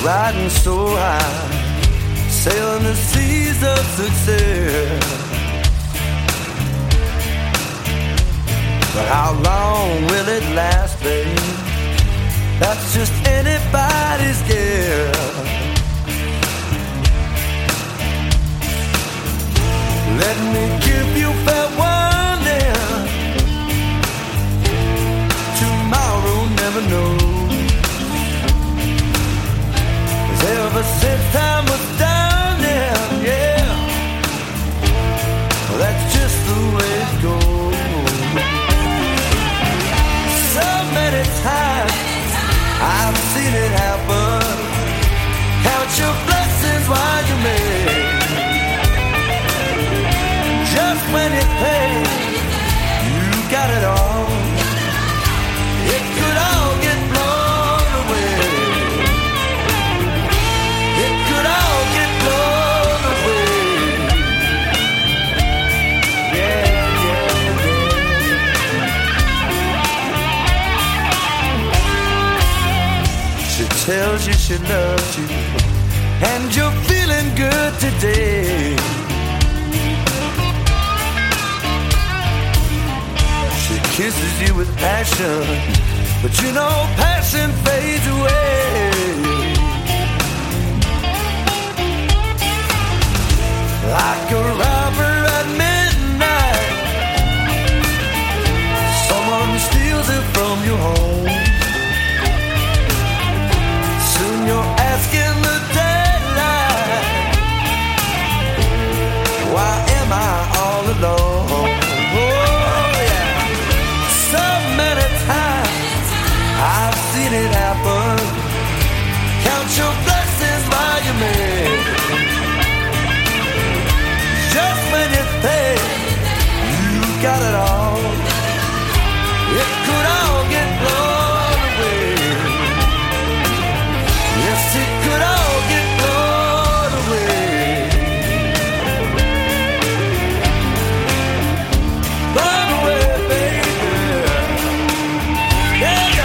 riding so high, sailing the seas of success. But how long will it last, babe? That's just anybody's guess. Let me give you fair warning. Tomorrow never knows. 'Cause ever since time was down there, yeah, well, that's just the way it goes. So many times I've seen it happen. Count your blessings while you may. Just when you think you got it all, it could all get blown away. It could all get blown away. Yeah, yeah, yeah. She tells you she loves you, and you're feeling good today. She kisses you with passion, but you know passion fades away. Like a robber at midnight, someone steals it from your home. Soon you're asking the daylight, why am I all alone? I've seen it happen. Count your blessings while you may. Just when you think you got it all, it could all get blown away. Yes, it could all get blown away. Blown away, baby. Yeah.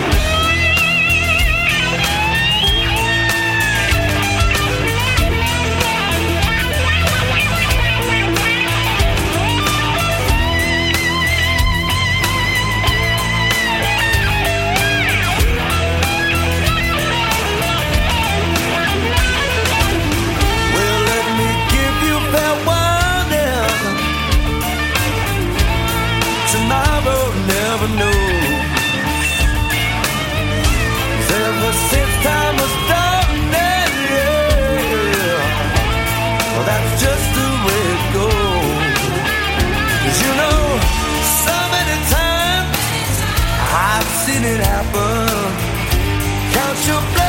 Tomorrow never knows. Ever since time was done, yeah, well, that's just the way it goes. 'Cause you know, so many times I've seen it happen. Count your blessings.